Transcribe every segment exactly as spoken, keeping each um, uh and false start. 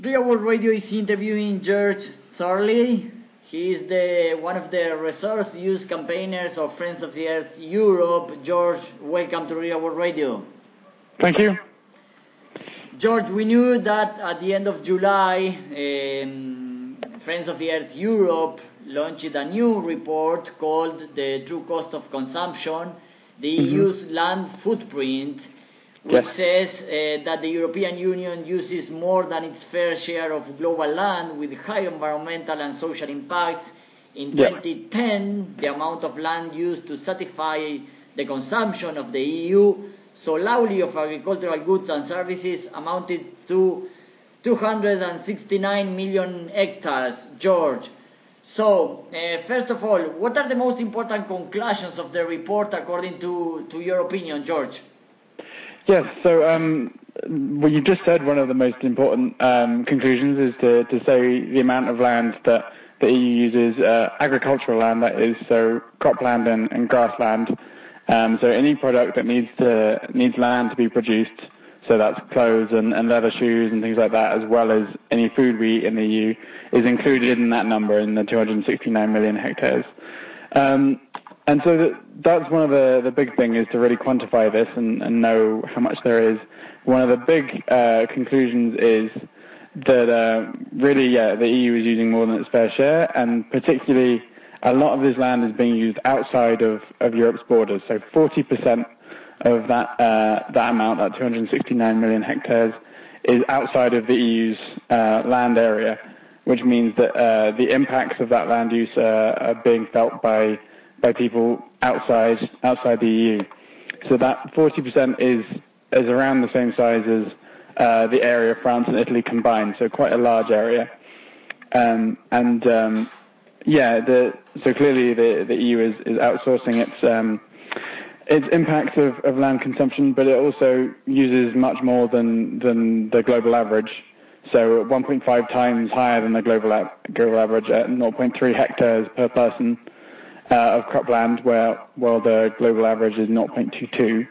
Real World Radio is interviewing George Thorley. He is the one of the resource use campaigners of Friends of the Earth Europe. George, welcome to Real World Radio. Thank you. George, we knew that at the end of July, um, Friends of the Earth Europe launched a new report called The True Cost of Consumption, the E U's mm-hmm. land footprint, which yes. says uh, that the European Union uses more than its fair share of global land with high environmental and social impacts. In yep. twenty ten, the amount of land used to satisfy the consumption of the E U solely of agricultural goods and services amounted to two hundred sixty-nine million hectares, George. So, uh, first of all, what are the most important conclusions of the report according to, to your opinion, George? Yes, so um, what you just said, one of the most important um, conclusions is to, to say the amount of land that the E U uses, uh, agricultural land that is, so cropland and, and grassland. Um, so any product that needs to needs land to be produced, so that's clothes and, and leather shoes and things like that, as well as any food we eat in the E U, is included in that number, in the two hundred sixty-nine million hectares. Um, And so that, that's one of the, the big things, is to really quantify this and, and know how much there is. One of the big uh, conclusions is that uh, really, yeah, the E U is using more than its fair share, and particularly a lot of this land is being used outside of, of Europe's borders. So forty percent of that uh, that amount, that two hundred sixty-nine million hectares, is outside of the E U's uh, land area, which means that uh, the impacts of that land use uh, are being felt by by people outside outside the E U. So that forty percent is is around the same size as uh, the area of France and Italy combined, so quite a large area. Um, and um, yeah, the, so clearly the, the E U is, is outsourcing its um, its impacts of, of land consumption, but it also uses much more than than the global average. So one point five times higher than the global global average at zero point three hectares per person. Uh, of cropland, where while the global average is zero point two two.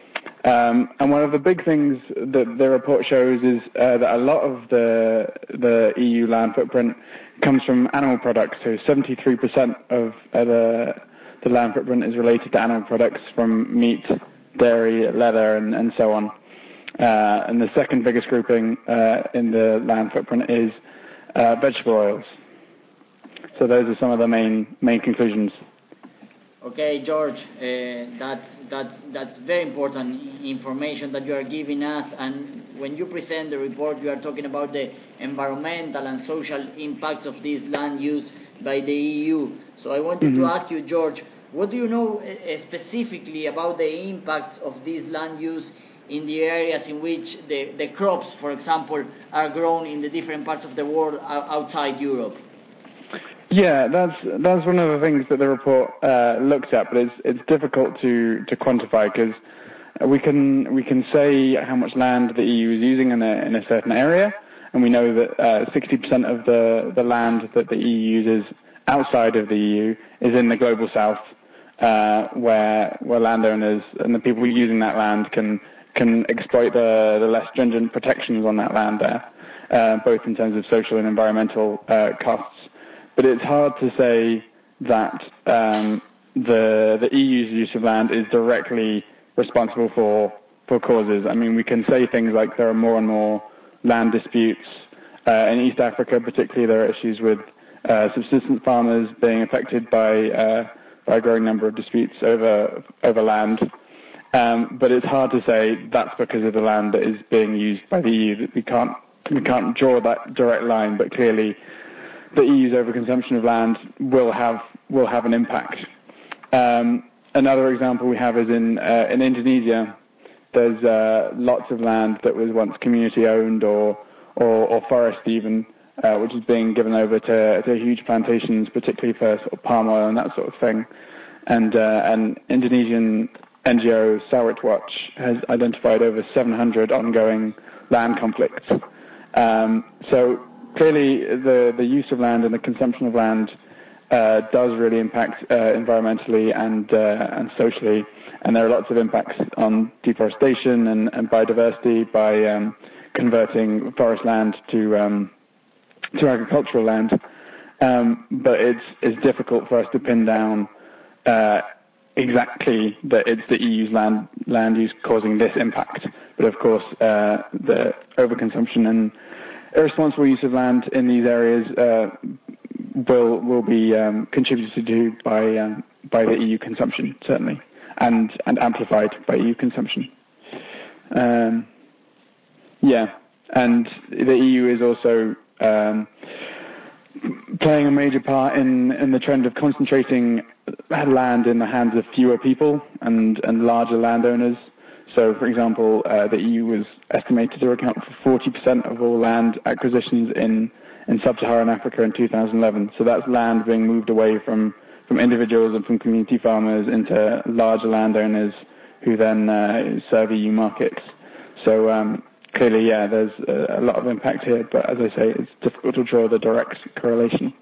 Um, and one of the big things that the report shows is uh, that a lot of the the E U land footprint comes from animal products. So seventy-three percent of uh, the the land footprint is related to animal products, from meat, dairy, leather, and, and so on. Uh, and the second biggest grouping uh, in the land footprint is uh, vegetable oils. So those are some of the main main conclusions. Okay, George, uh, that's that's that's very important information that you are giving us. And when you present the report, you are talking about the environmental and social impacts of this land use by the E U. So I wanted mm-hmm. to ask you, George, what do you know uh, specifically about the impacts of this land use in the areas in which the, the crops, for example, are grown in the different parts of the world outside Europe? Yeah, that's that's one of the things that the report uh, looks at, but it's it's difficult to, to quantify, because we can we can say how much land the E U is using in a in a certain area, and we know that uh, sixty percent of the, the land that the E U uses outside of the E U is in the global south, uh, where where landowners and the people using that land can can exploit the, the less stringent protections on that land there, uh, both in terms of social and environmental uh, costs. But it's hard to say that um, the the E U's use of land is directly responsible for, for causes. I mean, we can say things like there are more and more land disputes. Uh, in East Africa, particularly, there are issues with uh, subsistence farmers being affected by, uh, by a growing number of disputes over over land. Um, but it's hard to say that's because of the land that is being used by the E U. We can't we can't draw that direct line, but clearly the E U's overconsumption of land will have will have an impact. Um, another example we have is in uh, in Indonesia. There's uh, lots of land that was once community owned or or, or forest even, uh, which is being given over to, to huge plantations, particularly for sort of palm oil and that sort of thing. And uh, an Indonesian N G O, Sawit Watch, has identified over seven hundred ongoing land conflicts. Um, so clearly, the, the use of land and the consumption of land uh, does really impact uh, environmentally and uh, and socially, and there are lots of impacts on deforestation and, and biodiversity by um, converting forest land to um, to agricultural land, um, but it's it's difficult for us to pin down uh, exactly that it's the E U's land land use causing this impact. But of course, uh, the overconsumption and irresponsible use of land in these areas uh, will will be um, contributed to by um, by the E U consumption, certainly, and and amplified by E U consumption. Um, yeah, and the E U is also um, playing a major part in, in the trend of concentrating land in the hands of fewer people and, and larger landowners. So, for example, uh, the E U was estimated to account for forty percent of all land acquisitions in, in sub-Saharan Africa in two thousand eleven. So that's land being moved away from, from individuals and from community farmers into larger landowners who then uh, serve E U markets. So um, clearly, yeah, there's a, a lot of impact here, but as I say, it's difficult to draw the direct correlation.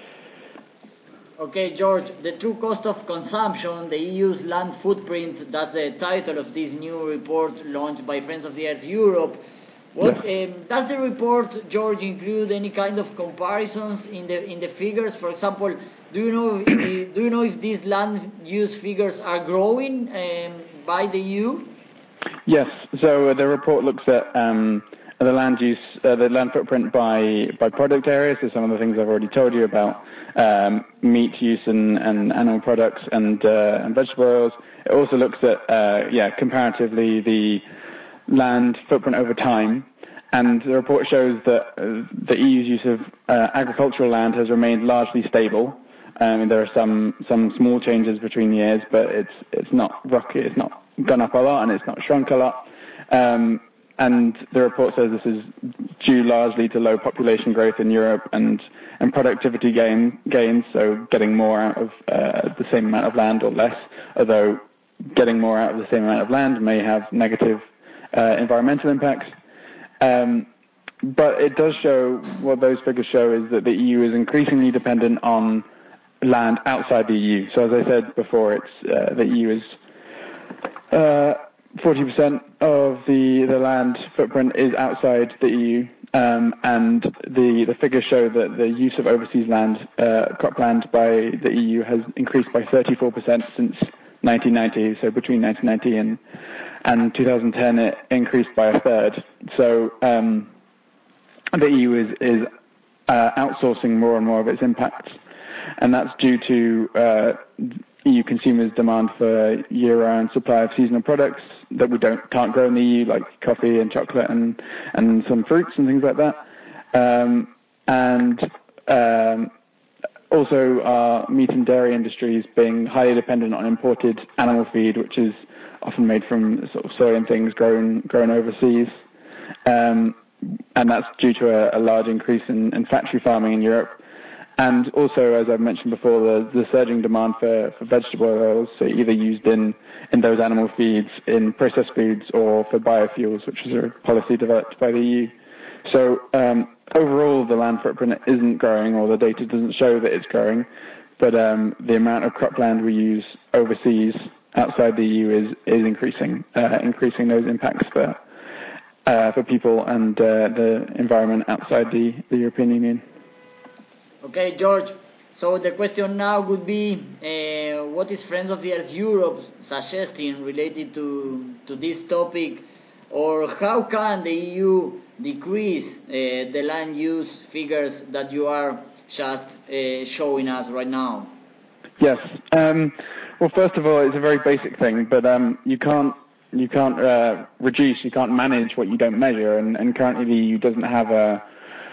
Okay, George, the true cost of consumption, the E U's land footprint, that's the title of this new report launched by Friends of the Earth Europe. What Yes. um, does the report, George, include any kind of comparisons in the in the figures? For example, do you know if, do you know if these land use figures are growing um, by the E U? Yes. So uh, the report looks at um, the land use, uh, the land footprint by by product areas. So some of the things I've already told you about. Um, meat use and, and animal products and uh, and vegetable oils. It also looks at uh, yeah comparatively the land footprint over time, and the report shows that uh, the E U's use of uh, agricultural land has remained largely stable. Um, there are some some small changes between years, but it's it's not rocket, it's not gone up a lot and it's not shrunk a lot. Um, And the report says this is due largely to low population growth in Europe and, and productivity gain, gains, so getting more out of uh, the same amount of land or less, although getting more out of the same amount of land may have negative uh, environmental impacts. Um, but it does show, what those figures show is that the E U is increasingly dependent on land outside the E U. So as I said before, it's uh, the E U is... Uh, forty percent of the, the land footprint is outside the E U, um, and the, the figures show that the use of overseas land, uh, cropland by the E U has increased by thirty-four percent since nineteen ninety. So between nineteen ninety and, and two thousand ten, it increased by a third. So um, the E U is, is uh, outsourcing more and more of its impacts, and that's due to uh, E U consumers' demand for year-round supply of seasonal products that we don't can't grow in the E U, like coffee and chocolate and and some fruits and things like that. Um, and um, also our meat and dairy industries being highly dependent on imported animal feed, which is often made from sort of soy and things grown grown overseas. Um, and that's due to a, a large increase in, in factory farming in Europe. And also, as I've mentioned before, the, the surging demand for, for vegetable oils, so either used in, in those animal feeds, in processed foods, or for biofuels, which is a policy developed by the E U. So um, overall, the land footprint isn't growing, or the data doesn't show that it's growing, but um, the amount of cropland we use overseas, outside the E U, is, is increasing, uh, increasing those impacts for, uh, for people and uh, the environment outside the, the European Union. Okay, George. So the question now would be, uh, what is Friends of the Earth Europe suggesting related to to this topic, or how can the E U decrease uh, the land use figures that you are just uh, showing us right now? Yes. Um, well, first of all, it's a very basic thing, but um, you can't you can't uh, reduce, you can't manage what you don't measure, and, and currently the E U doesn't have a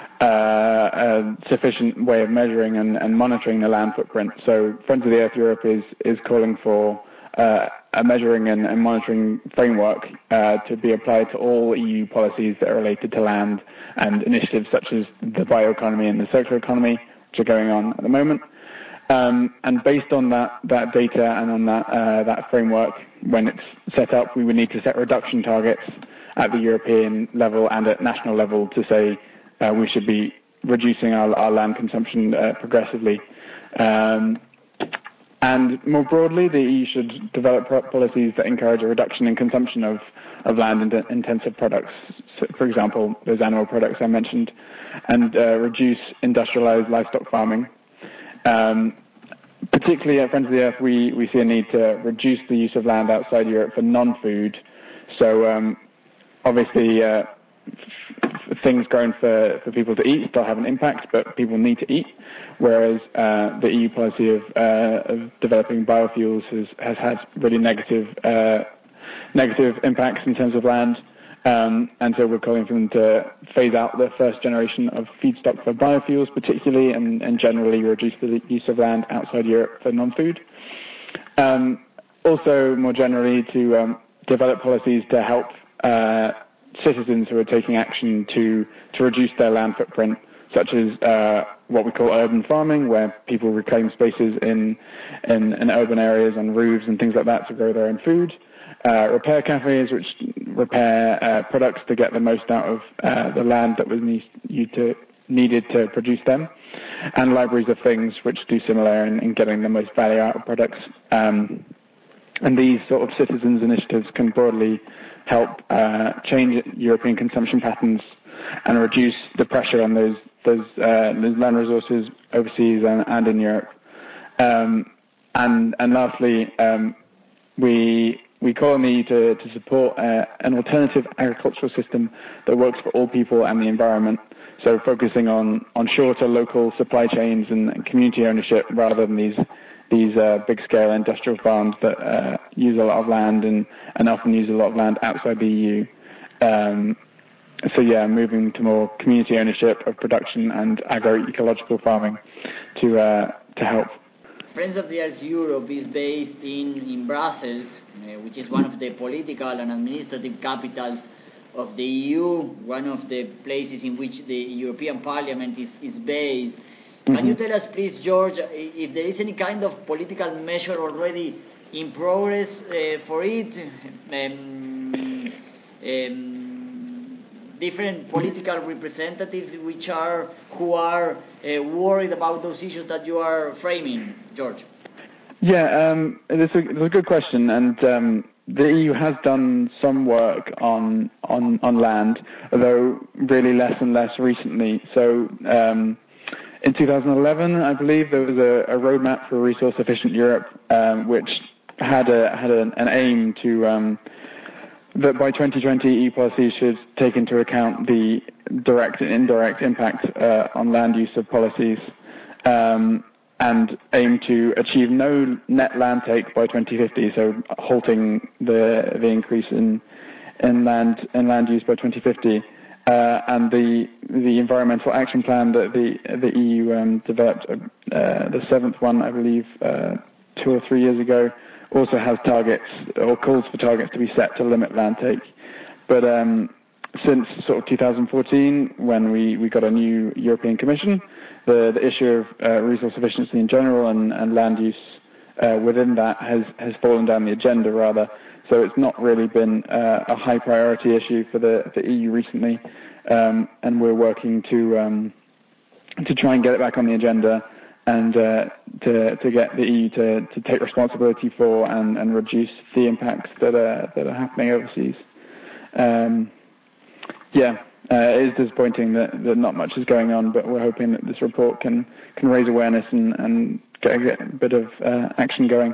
Uh, a sufficient way of measuring and, and monitoring the land footprint. So Friends of the Earth Europe is, is calling for uh, a measuring and, and monitoring framework uh, to be applied to all E U policies that are related to land and initiatives such as the bioeconomy and the circular economy, which are going on at the moment. Um, and based on that, that data and on that, uh, that framework, when it's set up, we would need to set reduction targets at the European level and at national level to say, Uh, we should be reducing our, our land consumption uh, progressively. Um, and more broadly, the E U should develop policies that encourage a reduction in consumption of, of land-intensive products. for example, those animal products I mentioned, and uh, reduce industrialized livestock farming. Um, particularly at Friends of the Earth, we, we see a need to reduce the use of land outside Europe for non-food. So um, obviously, uh, f- things grown for, for people to eat still have an impact, but people need to eat. Whereas uh, the E U policy of, uh, of developing biofuels has, has had really negative uh, negative impacts in terms of land. Um, and so we're calling for them to phase out the first generation of feedstock for biofuels particularly, and, and generally reduce the use of land outside Europe for non-food. Um, also, more generally, to um, develop policies to help uh, citizens who are taking action to, to reduce their land footprint, such as uh, what we call urban farming, where people reclaim spaces in, in, in urban areas on roofs and things like that to grow their own food. Uh, repair cafes, which repair uh, products to get the most out of uh, the land that was need, you to, needed to produce them, and libraries of things, which do similar in, in getting the most value out of products. Um, and these sort of citizens' initiatives can broadly help uh, change European consumption patterns and reduce the pressure on those those, uh, those land resources overseas and, and in Europe. Um, and and lastly, um, we we call on the E U to, to support uh, an alternative agricultural system that works for all people and the environment. So focusing on, on shorter local supply chains and, and community ownership rather than these these uh, big scale industrial farms that uh, use a lot of land and, and often use a lot of land outside the E U. Um, so yeah, moving to more community ownership of production and agroecological farming to uh, to help. Friends of the Earth Europe is based in, in Brussels, uh, which is one of the political and administrative capitals of the E U, one of the places in which the European Parliament is, is based. Mm-hmm. Can you tell us, please, George, if there is any kind of political measure already in progress uh, for it? Um, um, different political representatives which are who are uh, worried about those issues that you are framing, George? Yeah, um, it's, a, it's a good question, and um, the E U has done some work on on, on land, although really less and less recently. So um, in two thousand eleven, I believe there was a, a roadmap for a resource-efficient Europe, um, which had a had a, an aim to um, that by twenty twenty, E U policies should take into account the direct and indirect impact uh, on land use of policies, um, and aim to achieve no net land take by twenty fifty. So halting the the increase in in land in land use by twenty fifty. Uh, and the the environmental action plan that the the E U um, developed, uh, the seventh one, I believe, uh, two or three years ago, also has targets or calls for targets to be set to limit land take. But um, since sort of two thousand fourteen, when we, we got a new European Commission, the, the issue of uh, resource efficiency in general and, and land use uh, within that has, has fallen down the agenda rather. So it's not really been uh, a high priority issue for the, the E U recently, um, and we're working to um, to try and get it back on the agenda and uh, to to get the E U to, to take responsibility for and, and reduce the impacts that are that are happening overseas. Um, yeah, uh, it is disappointing that, that not much is going on, but we're hoping that this report can, can raise awareness and, and get, get a bit of uh, action going.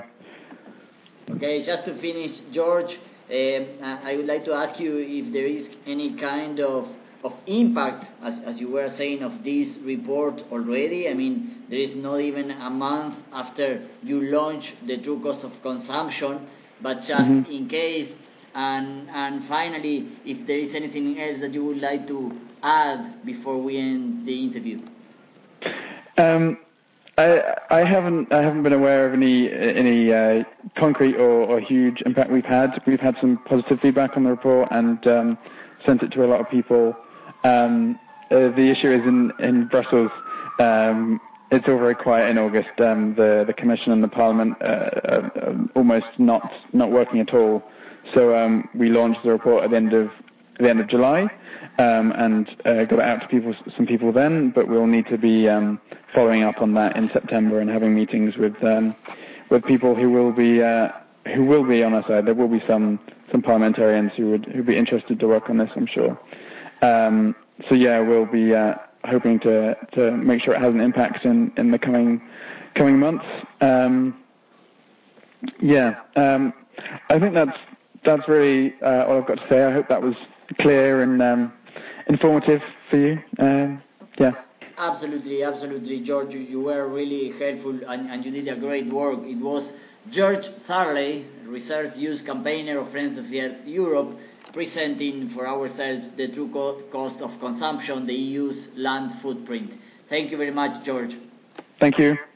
Okay, just to finish, George, uh, I would like to ask you if there is any kind of of impact, as, as you were saying, of this report already. I mean, there is not even a month after you launch the true cost of consumption, but just mm-hmm. in case. And and finally, if there is anything else that you would like to add before we end the interview. Um. I, I haven't I haven't been aware of any any uh, concrete or, or huge impact we've had. We've had some positive feedback on the report and um, sent it to a lot of people. Um, uh, the issue is in in Brussels. Um, it's all very quiet in August. Um, the the Commission and the Parliament uh, are, are almost not not working at all. So um, we launched the report at the end of at the end of July. Um, and uh, got it out to people, some people then, but we'll need to be um, following up on that in September and having meetings with um, with people who will be uh, who will be on our side. There will be some some parliamentarians who would who be interested to work on this, I'm sure. Um, so yeah, we'll be uh, hoping to to make sure it has an impact in, in the coming coming months. Um, yeah, um, I think that's that's really uh, all I've got to say. I hope that was clear and um, informative for you. Um, yeah. Absolutely, absolutely, George. You, you were really helpful and, and you did a great work. It was George Thurley, Research Use Campaigner of Friends of the Earth Europe, presenting for ourselves the true co- cost of consumption, the E U's land footprint. Thank you very much, George. Thank you.